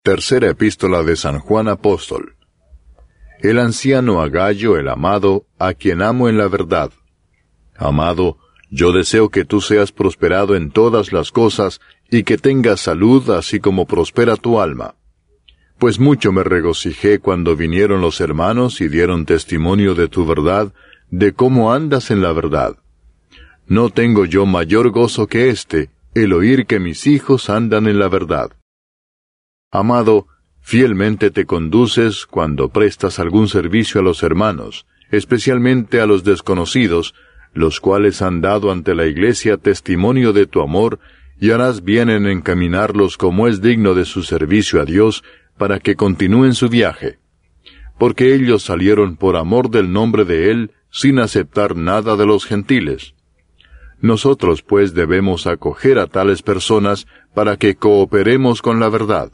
Tercera epístola de San Juan Apóstol. El anciano Agayo, el amado, a quien amo en la verdad. Amado, yo deseo que tú seas prosperado en todas las cosas, y que tengas salud así como prospera tu alma. Pues mucho me regocijé cuando vinieron los hermanos y dieron testimonio de tu verdad, de cómo andas en la verdad. No tengo yo mayor gozo que este, el oír que mis hijos andan en la verdad. Amado, fielmente te conduces cuando prestas algún servicio a los hermanos, especialmente a los desconocidos, los cuales han dado ante la Iglesia testimonio de tu amor, y harás bien en encaminarlos como es digno de su servicio a Dios, para que continúen su viaje. Porque ellos salieron por amor del nombre de Él, sin aceptar nada de los gentiles. Nosotros pues debemos acoger a tales personas para que cooperemos con la verdad.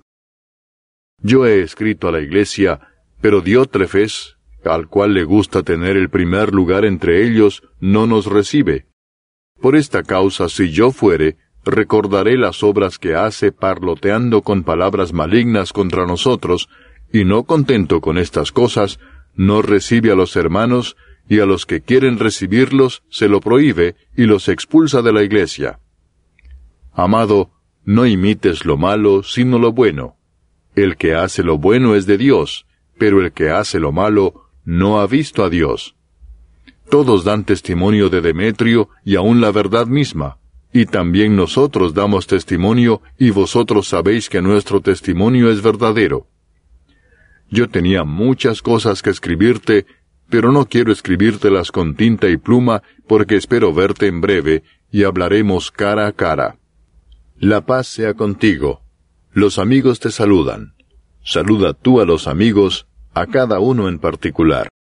Yo he escrito a la Iglesia, pero Diótrefes, al cual le gusta tener el primer lugar entre ellos, no nos recibe. Por esta causa, si yo fuere, recordaré las obras que hace parloteando con palabras malignas contra nosotros, y no contento con estas cosas, no recibe a los hermanos, y a los que quieren recibirlos se lo prohíbe, y los expulsa de la Iglesia. Amado, no imites lo malo, sino lo bueno. El que hace lo bueno es de Dios, pero el que hace lo malo no ha visto a Dios. Todos dan testimonio de Demetrio y aun la verdad misma, y también nosotros damos testimonio, y vosotros sabéis que nuestro testimonio es verdadero. Yo tenía muchas cosas que escribirte, pero no quiero escribírtelas con tinta y pluma, porque espero verte en breve, y hablaremos cara a cara. La paz sea contigo. Los amigos te saludan. Saluda tú a los amigos, a cada uno en particular.